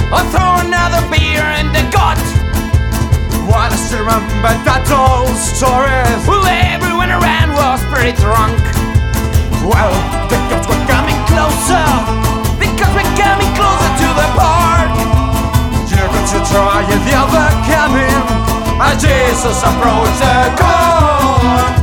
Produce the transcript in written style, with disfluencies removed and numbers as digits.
or throw another beer in the gut. While I still remember that old story. Well, everyone around was pretty drunk. Well, the gods were coming closer, because we're coming closer to the park. you could try the other coming as Jesus approached the corn.